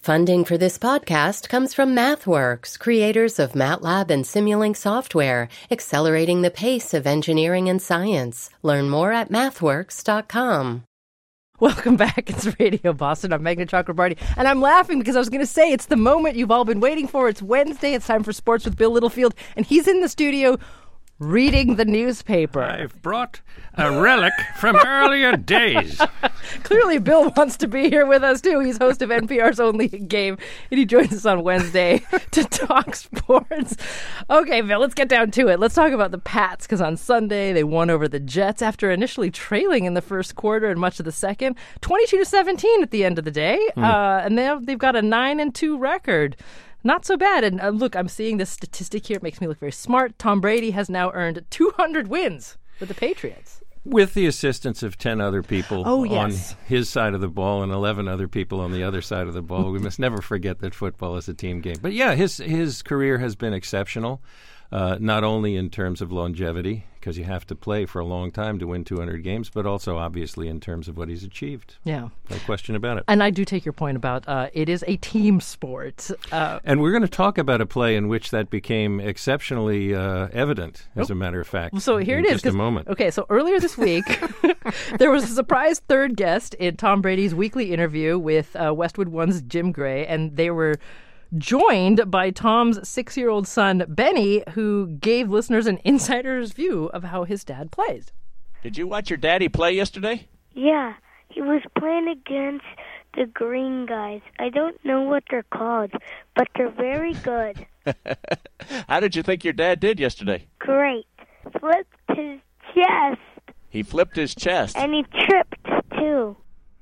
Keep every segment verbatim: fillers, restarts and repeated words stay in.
Funding for this podcast comes from MathWorks, creators of MATLAB and Simulink software, accelerating the pace of engineering and science. Learn more at mathworks dot com. Welcome back. It's Radio Boston. I'm Meghna Chakrabarty, and I'm laughing because I was going to say it's the moment you've all been waiting for. It's Wednesday. It's time for Sports with Bill Littlefield, and he's in the studio reading the newspaper. I've brought a relic from earlier days. Clearly, Bill wants to be here with us, too. He's host of N P R's Only a Game, and he joins us on Wednesday to talk sports. Okay, Bill, let's get down to it. Let's talk about the Pats, because on Sunday, they won over the Jets after initially trailing in the first quarter and much of the second. twenty-two to seventeen at the end of the day, mm. uh, and they have, they've got a nine and two record. Not so bad. And uh, look, I'm seeing this statistic here. It makes me look very smart. Tom Brady has now earned two hundred wins with the Patriots. With the assistance of ten other people oh, yes. on his side of the ball and eleven other people on the other side of the ball. We must never forget that football is a team game. But yeah, his his career has been exceptional, uh, not only in terms of longevity, because you have to play for a long time to win two hundred games, but also obviously in terms of what he's achieved. Yeah. No question about it. And I do take your point about uh, it is a team sport. Uh, and we're going to talk about a play in which that became exceptionally uh, evident, as oh. a matter of fact. So here in it is. Just a moment. Okay, so earlier this week, there was a surprise third guest in Tom Brady's weekly interview with uh, Westwood One's Jim Gray, and they were joined by Tom's six-year-old son, Benny, who gave listeners an insider's view of how his dad plays. Did you watch your daddy play yesterday? Yeah, he was playing against the green guys. I don't know what they're called, but they're very good. How did you think your dad did yesterday? Great. Flipped his chest. He flipped his chest. And he tripped, too.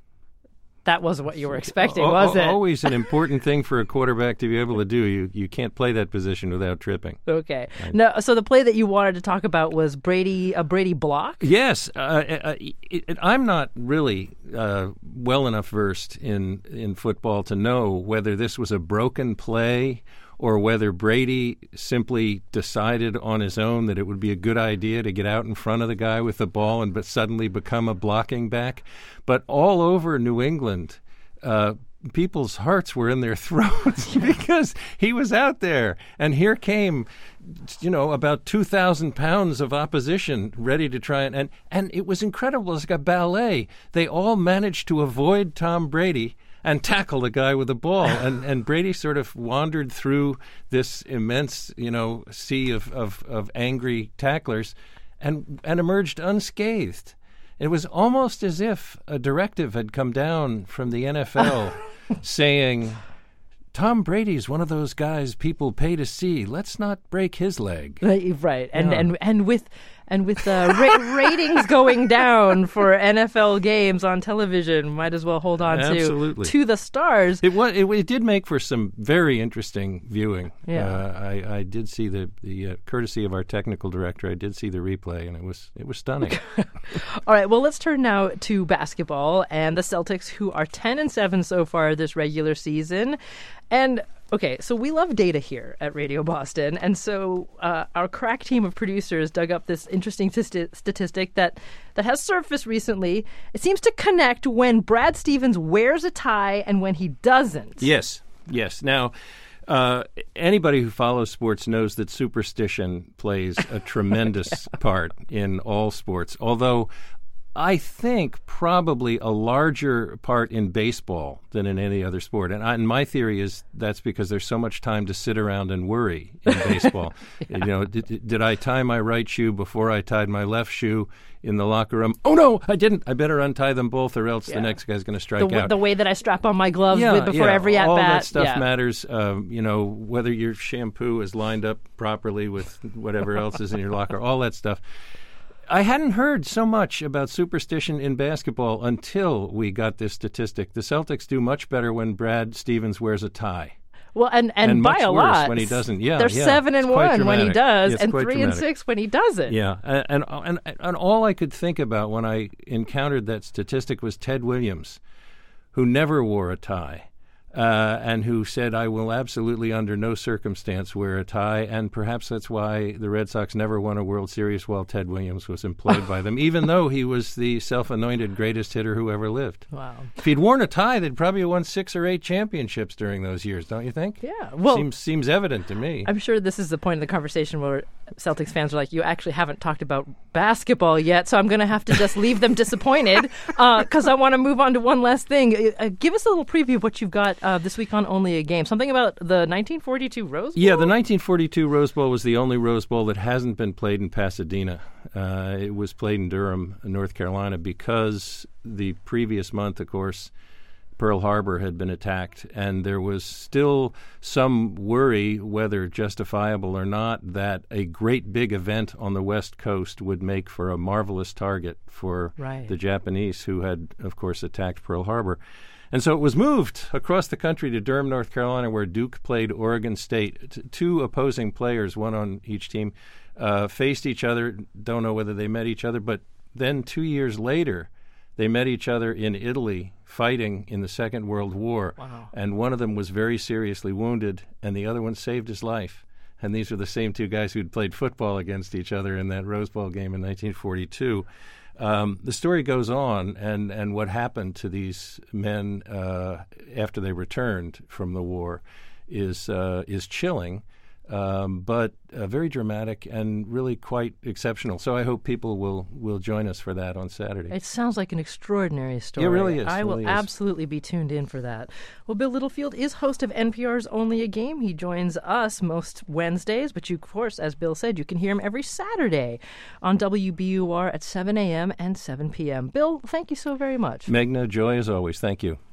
That wasn't what you were expecting, o- was it? Always an important thing for a quarterback to be able to do. You you can't play that position without tripping. Okay. No. So the play that you wanted to talk about was Brady a Brady block? Yes. Uh, uh, it, it, I'm not really uh, well enough versed in, in football to know whether this was a broken play or whether Brady simply decided on his own that it would be a good idea to get out in front of the guy with the ball and but suddenly become a blocking back. But all over New England, uh, people's hearts were in their throats because he was out there. And here came, you know, about two thousand pounds of opposition ready to try and, and, and it was incredible. It was like a ballet. They all managed to avoid Tom Brady and tackle the guy with the ball. And and Brady sort of wandered through this immense, you know, sea of, of, of angry tacklers and and emerged unscathed. It was almost as if a directive had come down from the N F L saying, Tom Brady's one of those guys people pay to see. Let's not break his leg. Right. And Yeah. and and with and with uh, ra- ratings going down for N F L games on television, might as well hold on Absolutely. to to the stars. It was. It, it did make for some very interesting viewing. Yeah. Uh, I, I did see the the uh, courtesy of our technical director. I did see the replay, and it was it was stunning. All right, well, let's turn now to basketball and the Celtics, who are ten and seven so far this regular season. And okay, so we love data here at Radio Boston, and so uh, our crack team of producers dug up this interesting st- statistic that, that has surfaced recently. It seems to connect when Brad Stevens wears a tie and when he doesn't. Yes, yes. Now, uh, anybody who follows sports knows that superstition plays a tremendous part in all sports, although I think probably a larger part in baseball than in any other sport. And, I, and my theory is that's because there's so much time to sit around and worry in baseball. yeah. You know, did, did I tie my right shoe before I tied my left shoe in the locker room? Oh, no, I didn't. I better untie them both or else yeah. the next guy's going to strike the, out. The way that I strap on my gloves yeah, with before yeah, every at-bat. All that stuff yeah. matters. Um, you know, whether your shampoo is lined up properly with whatever else is in your locker, all that stuff. I hadn't heard so much about superstition in basketball until we got this statistic. The Celtics do much better when Brad Stevens wears a tie. Well, and, and, and by much a worse lot. when he doesn't. Yeah, They're yeah. seven and It's quite one when he dramatic. does, It's and quite three dramatic. and six when he doesn't. Yeah, and, and and and all I could think about when I encountered that statistic was Ted Williams, who never wore a tie. Uh, and who said, I will absolutely under no circumstance wear a tie, and perhaps that's why the Red Sox never won a World Series while Ted Williams was employed by them, even though he was the self-anointed greatest hitter who ever lived. Wow. If he'd worn a tie, they'd probably have won six or eight championships during those years, don't you think? Yeah. Well, seems, seems evident to me. I'm sure this is the point of the conversation where Celtics fans are like, you actually haven't talked about basketball yet, so I'm going to have to just leave them disappointed because uh, I want to move on to one last thing. Uh, give us a little preview of what you've got Uh, this week on Only a Game. Something about the nineteen forty-two Rose Bowl? Yeah, the nineteen forty-two Rose Bowl was the only Rose Bowl that hasn't been played in Pasadena. Uh, it was played in Durham, North Carolina, because the previous month, of course, Pearl Harbor had been attacked, and there was still some worry, whether justifiable or not, that a great big event on the West Coast would make for a marvelous target for right. the Japanese, who had, of course, attacked Pearl Harbor. And so it was moved across the country to Durham, North Carolina, where Duke played Oregon State. T- two opposing players, one on each team, uh, faced each other. Don't know whether they met each other, but then two years later, they met each other in Italy, fighting in the Second World War. Wow. And one of them was very seriously wounded, and the other one saved his life. And these were the same two guys who'd played football against each other in that Rose Bowl game in nineteen forty-two. Um, the story goes on, and, and what happened to these men uh, after they returned from the war is uh, is chilling, um, but uh, very dramatic and really quite exceptional. So I hope people will, will join us for that on Saturday. It sounds like an extraordinary story. It really is. I It will really is. absolutely be tuned in for that. Well, Bill Littlefield is host of N P R's Only a Game. He joins us most Wednesdays, but you, of course, as Bill said, you can hear him every Saturday on W B U R at seven a.m. and seven p.m. Bill, thank you so very much. Meghna, joy as always. Thank you.